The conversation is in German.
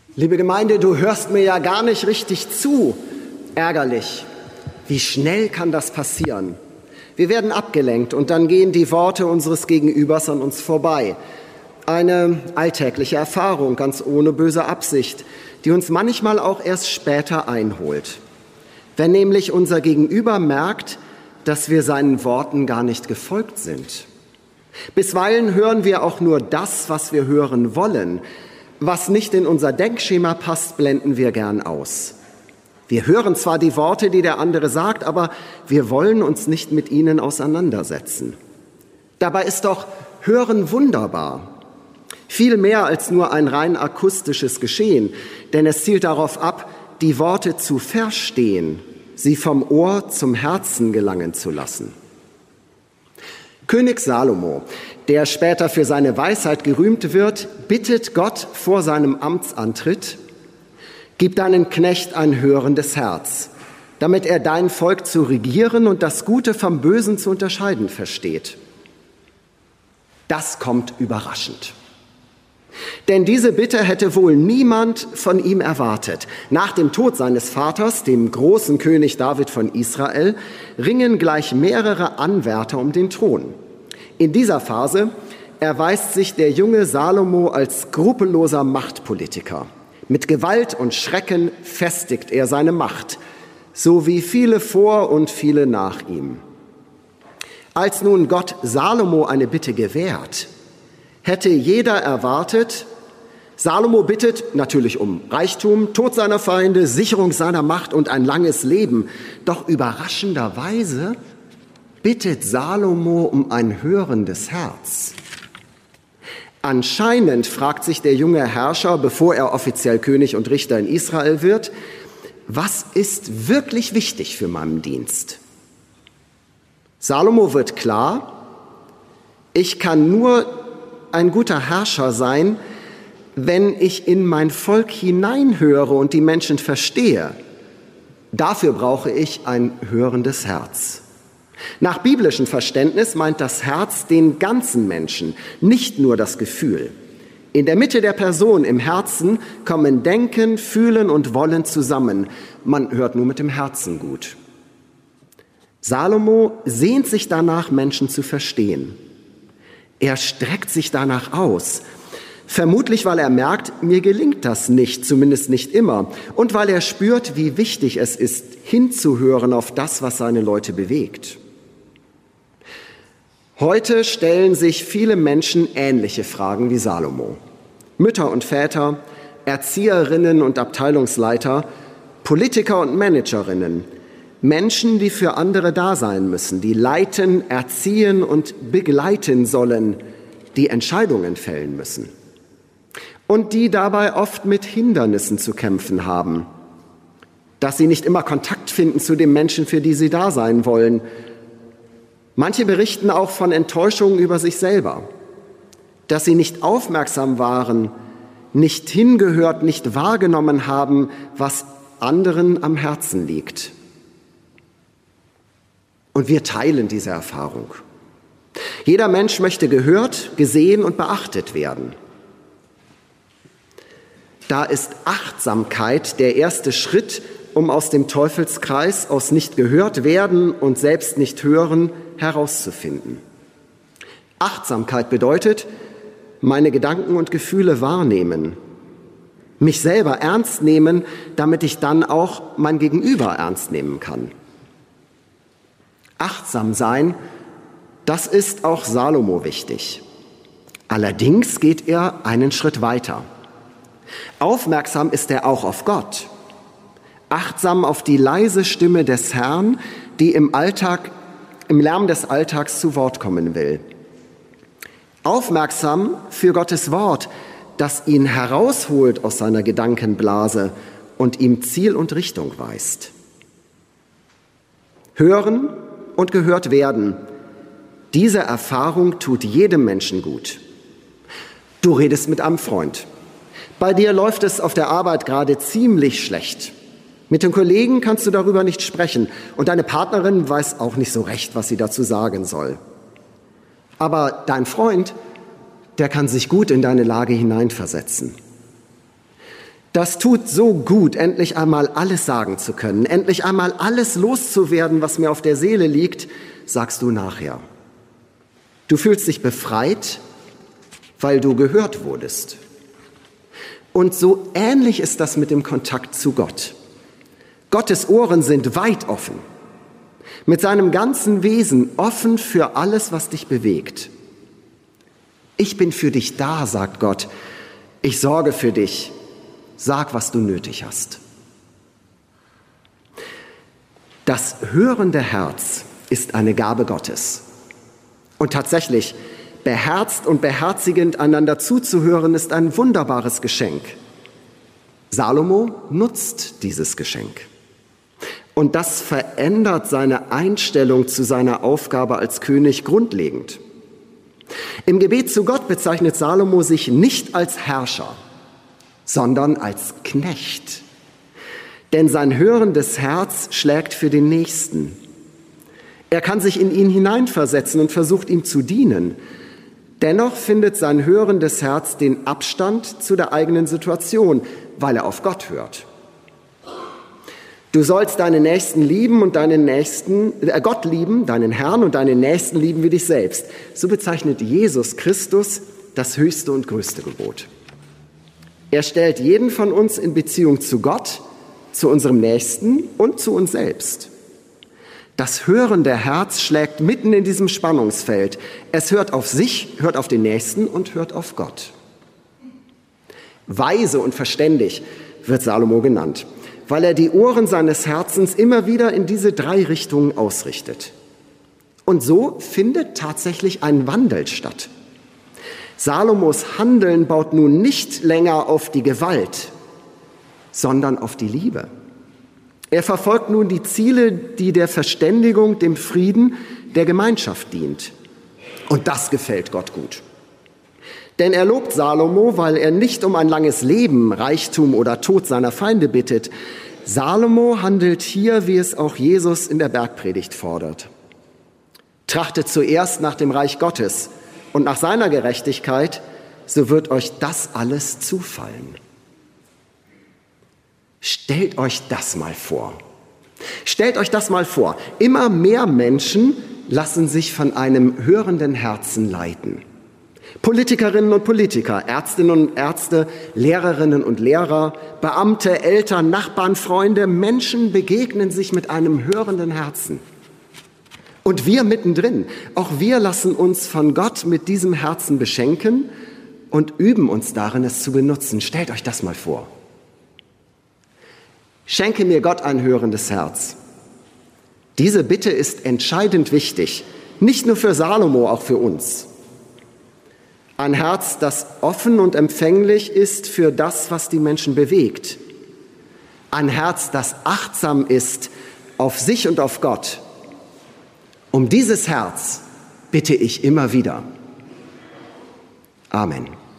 Liebe Gemeinde, du hörst mir ja gar nicht richtig zu. Ärgerlich. Wie schnell kann das passieren? Wir werden abgelenkt und dann gehen die Worte unseres Gegenübers an uns vorbei. Eine alltägliche Erfahrung, ganz ohne böse Absicht, die uns manchmal auch erst später einholt. Wenn nämlich unser Gegenüber merkt, dass wir seinen Worten gar nicht gefolgt sind. Bisweilen hören wir auch nur das, was wir hören wollen. Was nicht in unser Denkschema passt, blenden wir gern aus. Wir hören zwar die Worte, die der andere sagt, aber wir wollen uns nicht mit ihnen auseinandersetzen. Dabei ist doch Hören wunderbar. Viel mehr als nur ein rein akustisches Geschehen, denn es zielt darauf ab, die Worte zu verstehen, sie vom Ohr zum Herzen gelangen zu lassen. König Salomo, der später für seine Weisheit gerühmt wird, bittet Gott vor seinem Amtsantritt: Gib deinen Knecht ein hörendes Herz, damit er dein Volk zu regieren und das Gute vom Bösen zu unterscheiden versteht. Das kommt überraschend. Denn diese Bitte hätte wohl niemand von ihm erwartet. Nach dem Tod seines Vaters, dem großen König David von Israel, ringen gleich mehrere Anwärter um den Thron. In dieser Phase erweist sich der junge Salomo als skrupelloser Machtpolitiker. Mit Gewalt und Schrecken festigt er seine Macht, so wie viele vor und viele nach ihm. Als nun Gott Salomo eine Bitte gewährt, hätte jeder erwartet, Salomo bittet natürlich um Reichtum, Tod seiner Feinde, Sicherung seiner Macht und ein langes Leben. Doch überraschenderweise bittet Salomo um ein hörendes Herz. Anscheinend fragt sich der junge Herrscher, bevor er offiziell König und Richter in Israel wird: Was ist wirklich wichtig für meinen Dienst? Salomo wird klar: Ich kann nur ein guter Herrscher sein, wenn ich in mein Volk hineinhöre und die Menschen verstehe. Dafür brauche ich ein hörendes Herz. Nach biblischem Verständnis meint das Herz den ganzen Menschen, nicht nur das Gefühl. In der Mitte der Person, im Herzen, kommen Denken, Fühlen und Wollen zusammen. Man hört nur mit dem Herzen gut. Salomo sehnt sich danach, Menschen zu verstehen. Er streckt sich danach aus. Vermutlich, weil er merkt, mir gelingt das nicht, zumindest nicht immer. Und weil er spürt, wie wichtig es ist, hinzuhören auf das, was seine Leute bewegt. Heute stellen sich viele Menschen ähnliche Fragen wie Salomo. Mütter und Väter, Erzieherinnen und Abteilungsleiter, Politiker und Managerinnen. Menschen, die für andere da sein müssen, die leiten, erziehen und begleiten sollen, die Entscheidungen fällen müssen. Und die dabei oft mit Hindernissen zu kämpfen haben. Dass sie nicht immer Kontakt finden zu den Menschen, für die sie da sein wollen. Manche berichten auch von Enttäuschungen über sich selber. Dass sie nicht aufmerksam waren, nicht hingehört, nicht wahrgenommen haben, was anderen am Herzen liegt. Und wir teilen diese Erfahrung. Jeder Mensch möchte gehört, gesehen und beachtet werden. Da ist Achtsamkeit der erste Schritt, um aus dem Teufelskreis, aus nicht gehört werden und selbst nicht hören, herauszufinden. Achtsamkeit bedeutet, meine Gedanken und Gefühle wahrnehmen, mich selber ernst nehmen, damit ich dann auch mein Gegenüber ernst nehmen kann. Achtsam sein, das ist auch Salomo wichtig. Allerdings geht er einen Schritt weiter. Aufmerksam ist er auch auf Gott. Achtsam auf die leise Stimme des Herrn, die im Lärm des Alltags zu Wort kommen will. Aufmerksam für Gottes Wort, das ihn herausholt aus seiner Gedankenblase und ihm Ziel und Richtung weist. Hören und gehört werden. Diese Erfahrung tut jedem Menschen gut. Du redest mit einem Freund. Bei dir läuft es auf der Arbeit gerade ziemlich schlecht. Mit den Kollegen kannst du darüber nicht sprechen und deine Partnerin weiß auch nicht so recht, was sie dazu sagen soll. Aber dein Freund, der kann sich gut in deine Lage hineinversetzen. Das tut so gut, endlich einmal alles sagen zu können, endlich einmal alles loszuwerden, was mir auf der Seele liegt, sagst du nachher. Du fühlst dich befreit, weil du gehört wurdest. Und so ähnlich ist das mit dem Kontakt zu Gott. Gottes Ohren sind weit offen, mit seinem ganzen Wesen offen für alles, was dich bewegt. Ich bin für dich da, sagt Gott. Ich sorge für dich. Sag, was du nötig hast. Das hörende Herz ist eine Gabe Gottes. Und tatsächlich, beherzt und beherzigend einander zuzuhören, ist ein wunderbares Geschenk. Salomo nutzt dieses Geschenk. Und das verändert seine Einstellung zu seiner Aufgabe als König grundlegend. Im Gebet zu Gott bezeichnet Salomo sich nicht als Herrscher, sondern als Knecht. Denn sein hörendes Herz schlägt für den Nächsten. Er kann sich in ihn hineinversetzen und versucht, ihm zu dienen. Dennoch findet sein hörendes Herz den Abstand zu der eigenen Situation, weil er auf Gott hört. Du sollst deinen Nächsten lieben und Gott lieben, deinen Herrn und deinen Nächsten lieben wie dich selbst. So bezeichnet Jesus Christus das höchste und größte Gebot. Er stellt jeden von uns in Beziehung zu Gott, zu unserem Nächsten und zu uns selbst. Das hörende Herz schlägt mitten in diesem Spannungsfeld. Es hört auf sich, hört auf den Nächsten und hört auf Gott. Weise und verständig wird Salomo genannt, weil er die Ohren seines Herzens immer wieder in diese 3 Richtungen ausrichtet. Und so findet tatsächlich ein Wandel statt. Salomos Handeln baut nun nicht länger auf die Gewalt, sondern auf die Liebe. Er verfolgt nun die Ziele, die der Verständigung, dem Frieden, der Gemeinschaft dient. Und das gefällt Gott gut. Denn er lobt Salomo, weil er nicht um ein langes Leben, Reichtum oder Tod seiner Feinde bittet. Salomo handelt hier, wie es auch Jesus in der Bergpredigt fordert. Trachtet zuerst nach dem Reich Gottes und nach seiner Gerechtigkeit, so wird euch das alles zufallen. Stellt euch das mal vor. Stellt euch das mal vor. Immer mehr Menschen lassen sich von einem hörenden Herzen leiten. Politikerinnen und Politiker, Ärztinnen und Ärzte, Lehrerinnen und Lehrer, Beamte, Eltern, Nachbarn, Freunde, Menschen begegnen sich mit einem hörenden Herzen. Und wir mittendrin, auch wir lassen uns von Gott mit diesem Herzen beschenken und üben uns darin, es zu benutzen. Stellt euch das mal vor. Schenke mir Gott ein hörendes Herz. Diese Bitte ist entscheidend wichtig, nicht nur für Salomo, auch für uns. Ein Herz, das offen und empfänglich ist für das, was die Menschen bewegt. Ein Herz, das achtsam ist auf sich und auf Gott. Um dieses Herz bitte ich immer wieder. Amen.